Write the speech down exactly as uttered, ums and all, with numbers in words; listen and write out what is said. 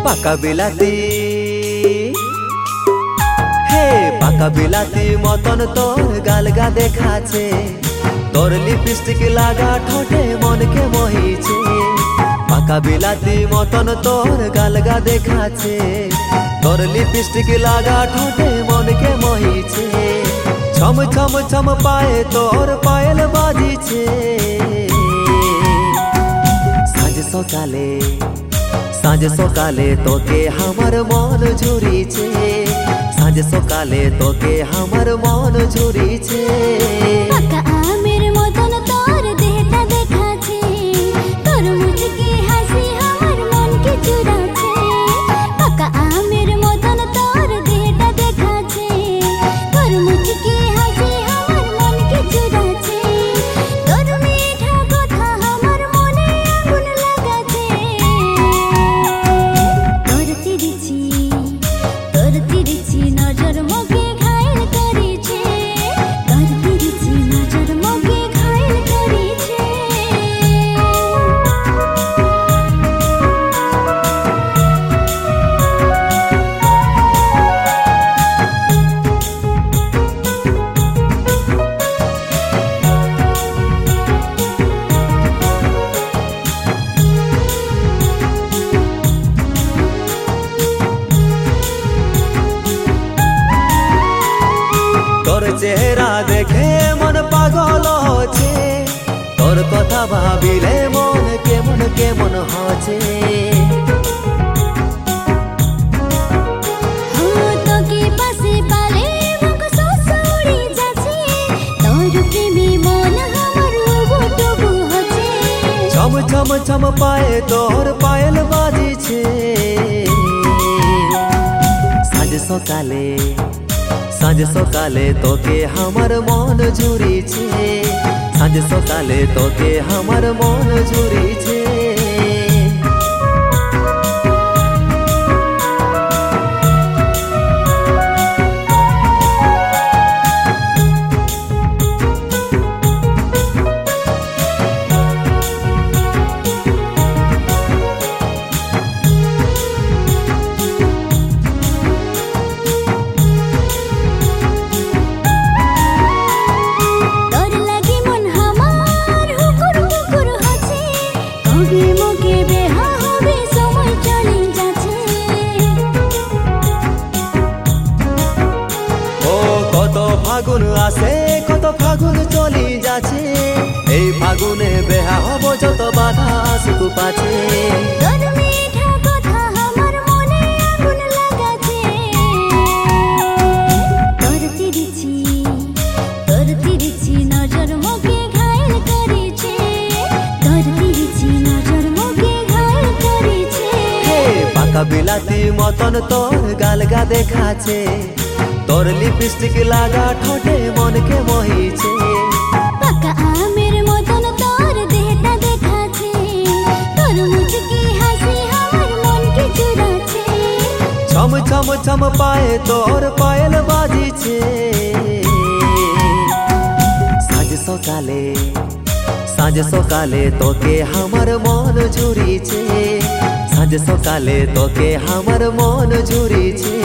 পাকা বিলাতি হে পাকা বিলাতি মতন তোর গালগা দেখাছে, তোর লিপস্টিক লাগা ঠোঁটে মনকে মোহিছে। পাকা বিলাতি মতন তোর গালগা দেখাছে, তোর লিপস্টিক লাগা ঠোঁটে মনকে মোহিছে। ছম ছম ছম পায়ে তোর পায়েল বাজিছে। সাঁঝ সকালে সাঁঝ সকালে তোকে আমার মন ঝুরিছে, সাঁঝ সকালে তোকে আমার মন ঝুরিছে। পাকা আমের মতন তোর দেহটা দেখাছে, তোর মুচকি হাসি আমার মনকে চুরাছে। পাকা আমের মতন তোর দেহটা দেখাছে, তোর মুচকি হাসি আমার মনকে চুরাছে। তোর মিঠা কথা আমার মনে আগুন লাগাছে। তোর তিরিচি তোর তিরিচি নজর মোকে ঘায়েল করেছে, তোর তিরিচি নজর মোকে ঘায়েল করেছে। তোর চেহারা দেখে মন পাগল হচ্ছে, তোর কথা ভাবিলে মন কেমন কেমন হচ্ছে। তোকে পাশে পালে মুখ সসুরি যাচ্ছে, তোর প্রেমে মন আমার উবু টুবু হচ্ছে। ছম ছম ছম পায়ে তোর পায়েল বাজিছে। সাঁঝ সকালে সাঁঝ সকালে তোকে আমার মন ঝুরিছে, সাঁঝ সকালে তোকে আমার মন ঝুরিছে। ফাগুন আসে কত ফাগুন চলি যাচ্ছে, এই ফাগুনে বেহা হব যত বাধা আসুক পাছে। তোর মিঠা কথা আমার মনে আগুন লাগাছে। তোর তিরিচি তোর তিরিচি নজর মোকে ঘায়েল করেছে, তোর তিরিচি নজর মোকে ঘায়েল করেছে। হে পাকা বিলাতি মতন তোর গালগা দেখাছে, তোর লিপস্টিক লাগা ঠোঁটে মনকে মোহিছে। পাকা আমের মতন তোর দেহটা দেখাছে, তোর মুচকি হাসি আমার মনকে চুরাছে। ছম ছম ছম পায়ে তোর পায়েল বাজিছে। সাঁঝ সকালে সাঁঝ সকালে তোকে আমার মন ঝুরিছে, সাঁঝ সকালে তোকে আমার মন ঝুরিছে।